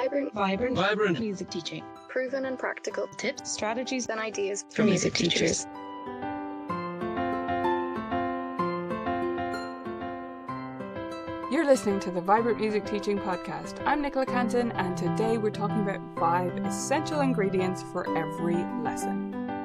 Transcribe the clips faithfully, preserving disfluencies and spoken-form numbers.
Vibrant, Vibrant, Vibrant music teaching. proven and practical Tips, strategies and ideas for music teachers. You're listening to the Vibrant Music Teaching Podcast. I'm Nicola Canton, and today we're talking about five essential ingredients for every lesson.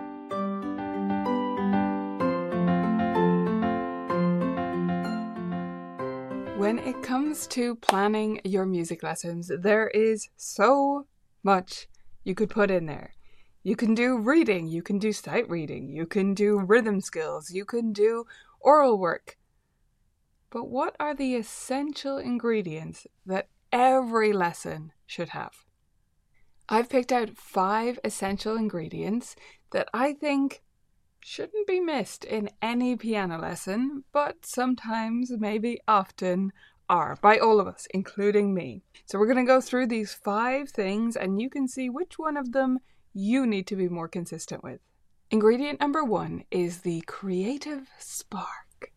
When it comes to planning your music lessons, there is so much you could put in there. You can do reading, you can do sight reading, you can do rhythm skills, you can do oral work. But what are the essential ingredients that every lesson should have? I've picked out five essential ingredients that I think shouldn't be missed in any piano lesson, but sometimes, maybe often, are by all of us, including me. So we're going to go through these five things and you can see which one of them you need to be more consistent with. Ingredient number one is the creative spark.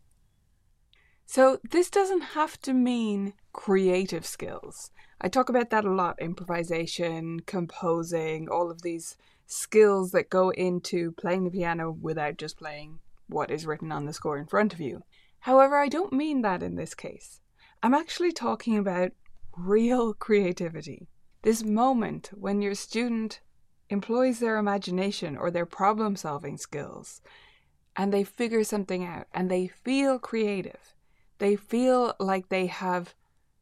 So this doesn't have to mean creative skills. I talk about that a lot, improvisation, composing, all of these skills that go into playing the piano without just playing what is written on the score in front of you. However, I don't mean that in this case. I'm actually talking about real creativity. This moment when your student employs their imagination or their problem-solving skills and they figure something out and they feel creative. They feel like they have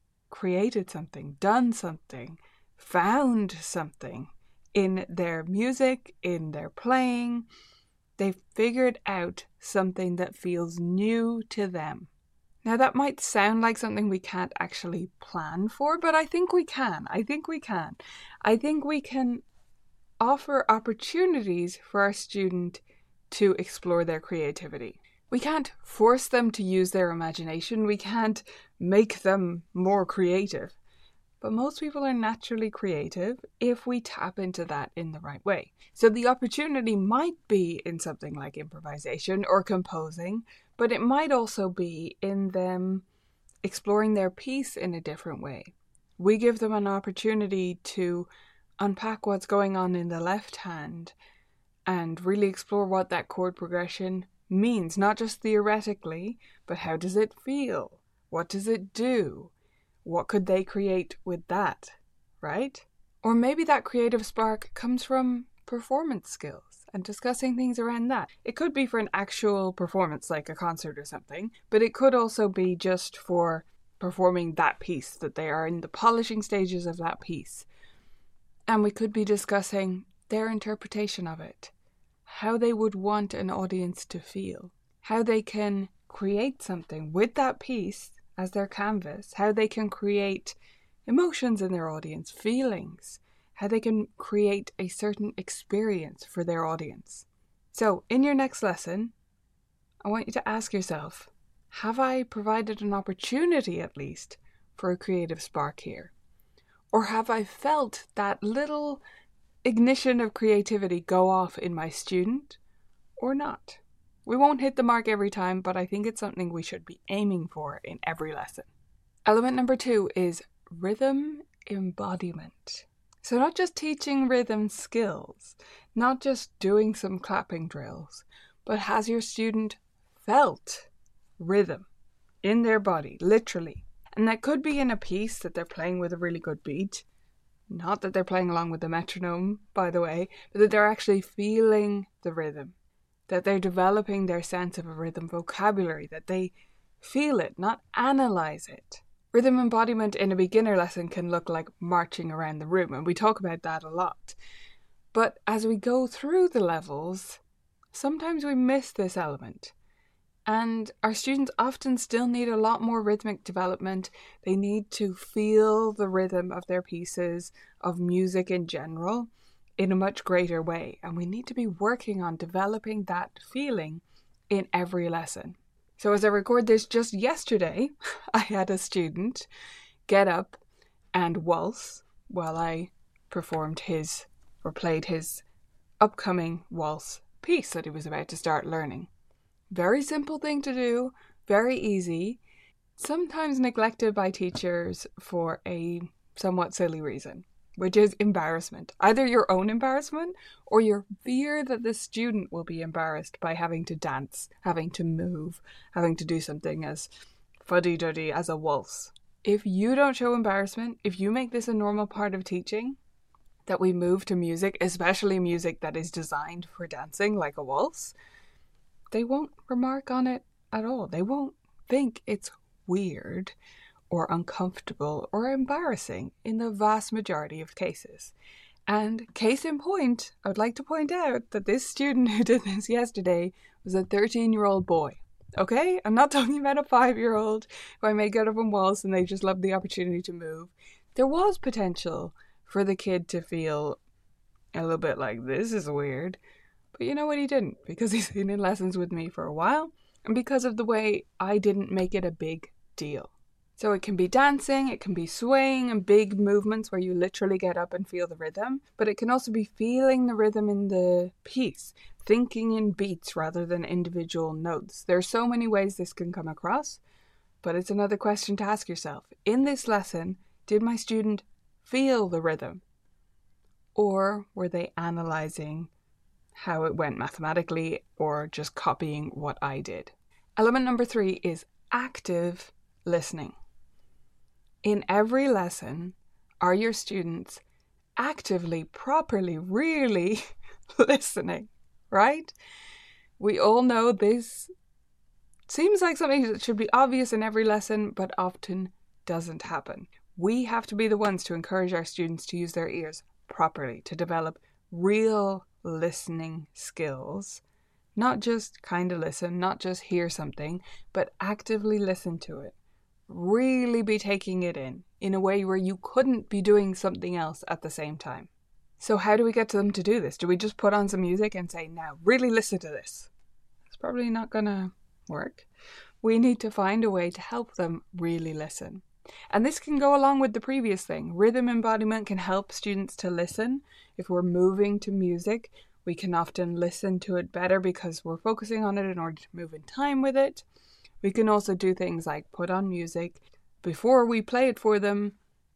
created something, done something, found something in their music, in their playing. They've figured out something that feels new to them. Now that might sound like something we can't actually plan for, but I think we can. I think we can. I think we can offer opportunities for our student to explore their creativity. We can't force them to use their imagination. We can't make them more creative. But most people are naturally creative if we tap into that in the right way. So the opportunity might be in something like improvisation or composing, but it might also be in them exploring their piece in a different way. We give them an opportunity to unpack what's going on in the left hand and really explore what that chord progression means, not just theoretically, but how does it feel? What does it do? What could they create with that, right? Or maybe that creative spark comes from performance skills and discussing things around that. It could be for an actual performance, like a concert or something, but it could also be just for performing that piece, that they are in the polishing stages of that piece. And we could be discussing their interpretation of it, how they would want an audience to feel, how they can create something with that piece as their canvas, how they can create emotions in their audience, feelings, how they can create a certain experience for their audience. So in your next lesson, I want you to ask yourself, have I provided an opportunity at least for a creative spark here? Or have I felt that little ignition of creativity go off in my student or not? We won't hit the mark every time, but I think it's something we should be aiming for in every lesson. Element number two is rhythm embodiment. So not just teaching rhythm skills, not just doing some clapping drills, but has your student felt rhythm in their body, literally? And that could be in a piece that they're playing with a really good beat. Not that they're playing along with the metronome, by the way, but that they're actually feeling the rhythm. That they're developing their sense of a rhythm vocabulary, that they feel it, not analyze it. Rhythm embodiment in a beginner lesson can look like marching around the room, and we talk about that a lot. But as we go through the levels, sometimes we miss this element. And our students often still need a lot more rhythmic development. They need to feel the rhythm of their pieces, of music in general, in a much greater way. And we need to be working on developing that feeling in every lesson. So as I record this just yesterday, I had a student get up and waltz while I performed his or played his upcoming waltz piece that he was about to start learning. Very simple thing to do, very easy, sometimes neglected by teachers for a somewhat silly reason. which is embarrassment. Either your own embarrassment or your fear that the student will be embarrassed by having to dance, having to move, having to do something as fuddy-duddy as a waltz. If you don't show embarrassment, if you make this a normal part of teaching, that we move to music, especially music that is designed for dancing like a waltz, they won't remark on it at all. They won't think it's weird or uncomfortable or embarrassing in the vast majority of cases. And case in point, I would like to point out that this student who did this yesterday was a thirteen-year-old boy. Okay? I'm not talking about a five-year-old who I may get up on waltz and they just love the opportunity to move. There was potential for the kid to feel a little bit like, this is weird. But you know what? He didn't, because he's been in lessons with me for a while and because of the way I didn't make it a big deal. So it can be dancing, it can be swaying and big movements where you literally get up and feel the rhythm, but it can also be feeling the rhythm in the piece, thinking in beats rather than individual notes. There are so many ways this can come across, but it's another question to ask yourself. In this lesson, did my student feel the rhythm? Or were they analyzing how it went mathematically or just copying what I did? Element number three is active listening. In every lesson, are your students actively, properly, really listening, right? We all know this seems like something that should be obvious in every lesson, but often doesn't happen. We have to be the ones to encourage our students to use their ears properly, to develop real listening skills. Not just kind of listen, not just hear something, but actively listen to it. Really be taking it in, in a way where you couldn't be doing something else at the same time. So how do we get to them to do this? Do we just put on some music and say, now really listen to this? It's probably not gonna work. We need to find a way to help them really listen. And this can go along with the previous thing. Rhythm embodiment can help students to listen. If we're moving to music, we can often listen to it better because we're focusing on it in order to move in time with it. We can also do things like put on music. Before we play it for them,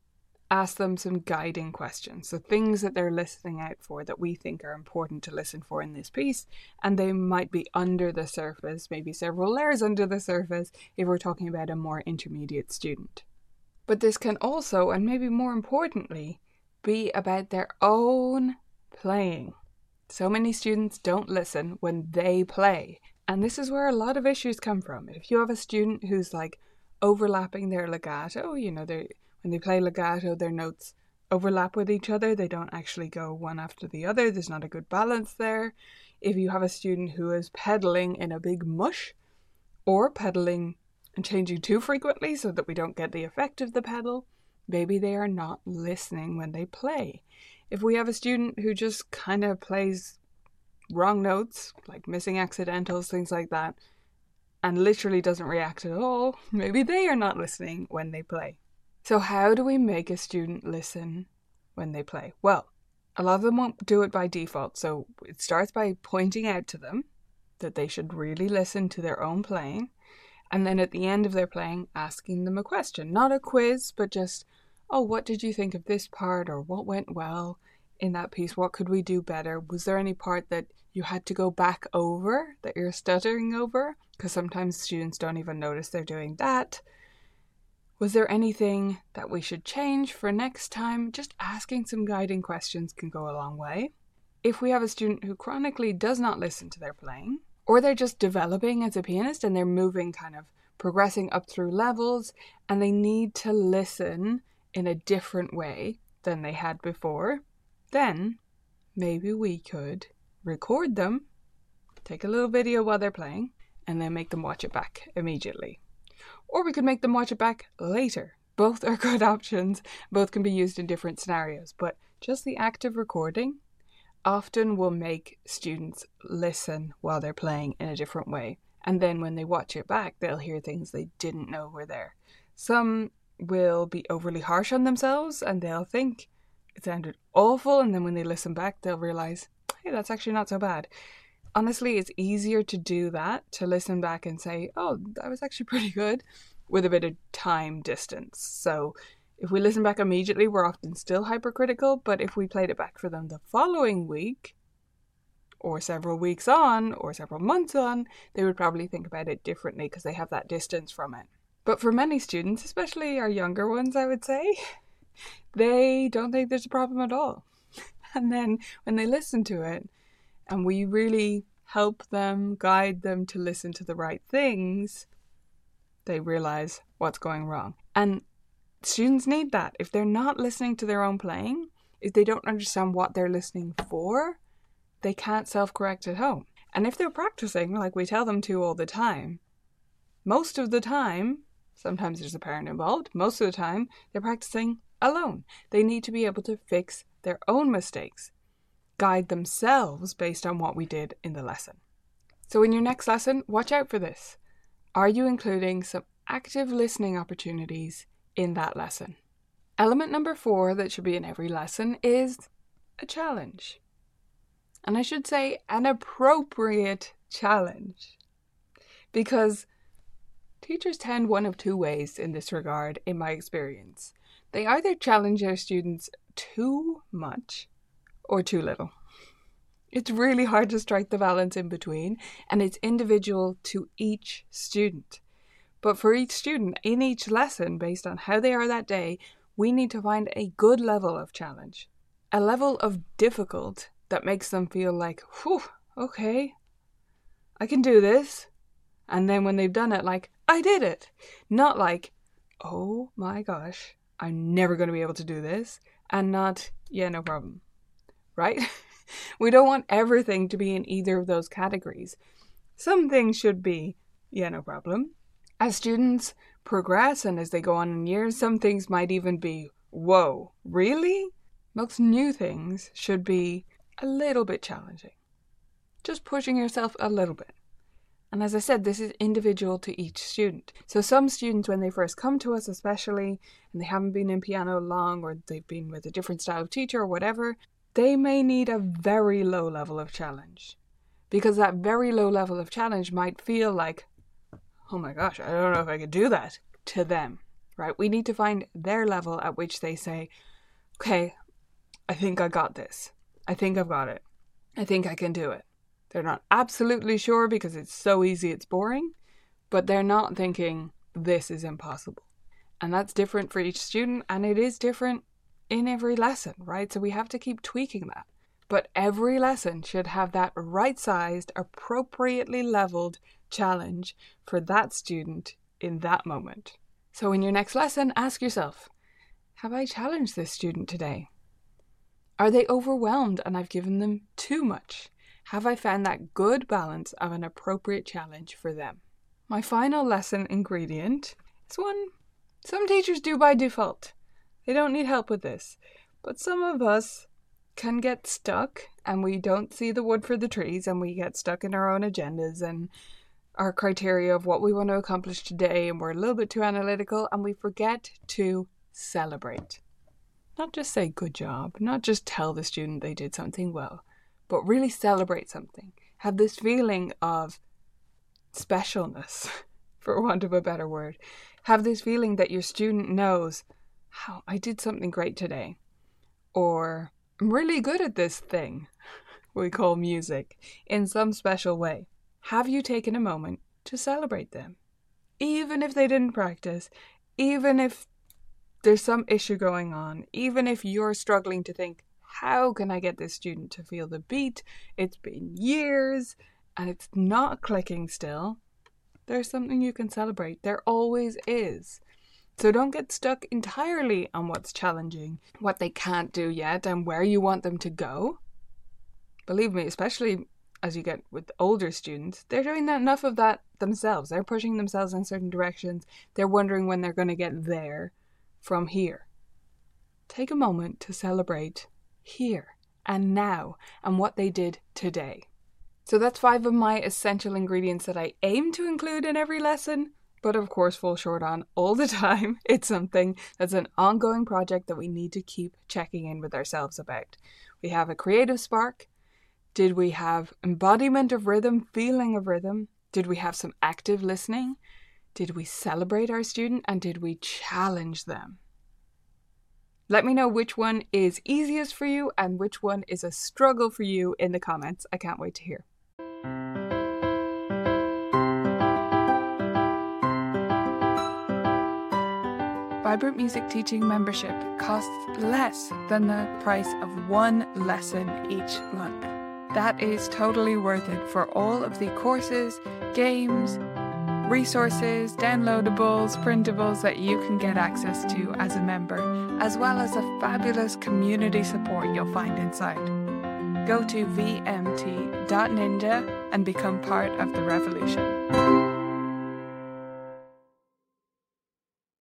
ask them some guiding questions. So things that they're listening out for that we think are important to listen for in this piece. And they might be under the surface, maybe several layers under the surface if we're talking about a more intermediate student. But this can also, and maybe more importantly, be about their own playing. So many students don't listen when they play. And this is where a lot of issues come from. If you have a student who's like overlapping their legato, you know, they when they play legato, their notes overlap with each other. They don't actually go one after the other. There's not a good balance there. If you have a student who is pedaling in a big mush or pedaling and changing too frequently so that we don't get the effect of the pedal, maybe they are not listening when they play. If we have a student who just kind of plays wrong notes, like missing accidentals, things like that, and literally doesn't react at all, maybe they are not listening when they play. So how do we make a student listen when they play? Well, a lot of them won't do it by default, so it starts by pointing out to them that they should really listen to their own playing, and then at the end of their playing, asking them a question. Not a quiz, but just, oh, what did you think of this part, or what went well in that piece? What could we do better? Was there any part that you had to go back over, that you're stuttering over? Because sometimes students don't even notice they're doing that. Was there anything that we should change for next time? Just asking some guiding questions can go a long way. If we have a student who chronically does not listen to their playing, or they're just developing as a pianist and they're moving, kind of progressing up through levels, and they need to listen in a different way than they had before, then maybe we could record them, take a little video while they're playing, and then make them watch it back immediately. Or we could make them watch it back later. Both are good options. Both can be used in different scenarios, but just the act of recording often will make students listen while they're playing in a different way. And then when they watch it back, they'll hear things they didn't know were there. Some will be overly harsh on themselves and they'll think it sounded awful, and then when they listen back, they'll realize, hey, that's actually not so bad. Honestly, it's easier to do that, to listen back and say, oh, that was actually pretty good, with a bit of time distance. So If we listen back immediately, we're often still hypercritical, but if we played it back for them the following week, or several weeks on, or several months on, they would probably think about it differently because they have that distance from it. But for many students, especially our younger ones, I would say, they don't think there's a problem at all. And then when they listen to it, and we really help them, guide them to listen to the right things, they realize what's going wrong. And students need that. If they're not listening to their own playing, if they don't understand what they're listening for, they can't self-correct at home. And if they're practicing, like we tell them to all the time, most of the time, sometimes there's a parent involved, most of the time, they're practicing alone. They need to be able to fix their own mistakes, guide themselves based on what we did in the lesson. So in your next lesson, watch out for this. Are you including some active listening opportunities in that lesson? Element number four that should be in every lesson is a challenge. And I should say an appropriate challenge. Because teachers tend one of two ways in this regard, in my experience. They either challenge their students too much or too little. It's really hard to strike the balance in between, and it's individual to each student. But for each student, in each lesson, based on how they are that day, we need to find a good level of challenge. A level of difficult that makes them feel like, whew, okay, I can do this. And then when they've done it, like, I did it. Not like, oh my gosh, I'm never going to be able to do this. And not, yeah, no problem. Right? We don't want everything to be in either of those categories. Some things should be, yeah, no problem. As students progress and as they go on in years, some things might even be, whoa, really? Most new things should be a little bit challenging. Just pushing yourself a little bit. And as I said, this is individual to each student. So some students, when they first come to us especially, and they haven't been in piano long, or they've been with a different style of teacher or whatever, they may need a very low level of challenge. Because that very low level of challenge might feel like, oh my gosh, I don't know if I could do that to them, right? We need to find their level at which they say, okay, I think I got this. I think I've got it. I think I can do it. They're not absolutely sure because it's so easy it's boring, but they're not thinking this is impossible. And that's different for each student, and it is different in every lesson, right? So we have to keep tweaking that. But every lesson should have that right-sized, appropriately leveled challenge for that student in that moment. So in your next lesson, ask yourself, have I challenged this student today? Are they overwhelmed and I've given them too much? Have I found that good balance of an appropriate challenge for them? My final lesson ingredient is one some teachers do by default. They don't need help with this. But some of us can get stuck and we don't see the wood for the trees, and we get stuck in our own agendas and our criteria of what we want to accomplish today, and we're a little bit too analytical and we forget to celebrate. Not just say good job, not just tell the student they did something well, but really celebrate something. Have this feeling of specialness, for want of a better word. Have this feeling that your student knows, how I did something great today. Or, I'm really good at this thing we call music in some special way. Have you taken a moment to celebrate them? Even if they didn't practice, even if there's some issue going on, even if you're struggling to think, how can I get this student to feel the beat? It's been years and it's not clicking still. There's something you can celebrate. There always is. So don't get stuck entirely on what's challenging, what they can't do yet, and where you want them to go. Believe me, especially as you get with older students, they're doing enough of that themselves. They're pushing themselves in certain directions. They're wondering when they're going to get there from here. Take a moment to celebrate here and now and what they did today. So that's five of my essential ingredients that I aim to include in every lesson, but of course fall short on all the time. It's something that's an ongoing project that we need to keep checking in with ourselves about. We have a creative spark. Did we have embodiment of rhythm, feeling of rhythm? Did we have some active listening? Did we celebrate our student? And did we challenge them? Let me know which one is easiest for you and which one is a struggle for you in the comments. I can't wait to hear. Vibrant Music Teaching membership costs less than the price of one lesson each month. That is totally worth it for all of the courses, games, resources, downloadables, printables that you can get access to as a member, as well as the fabulous community support you'll find inside. Go to v m t dot ninja and become part of the revolution.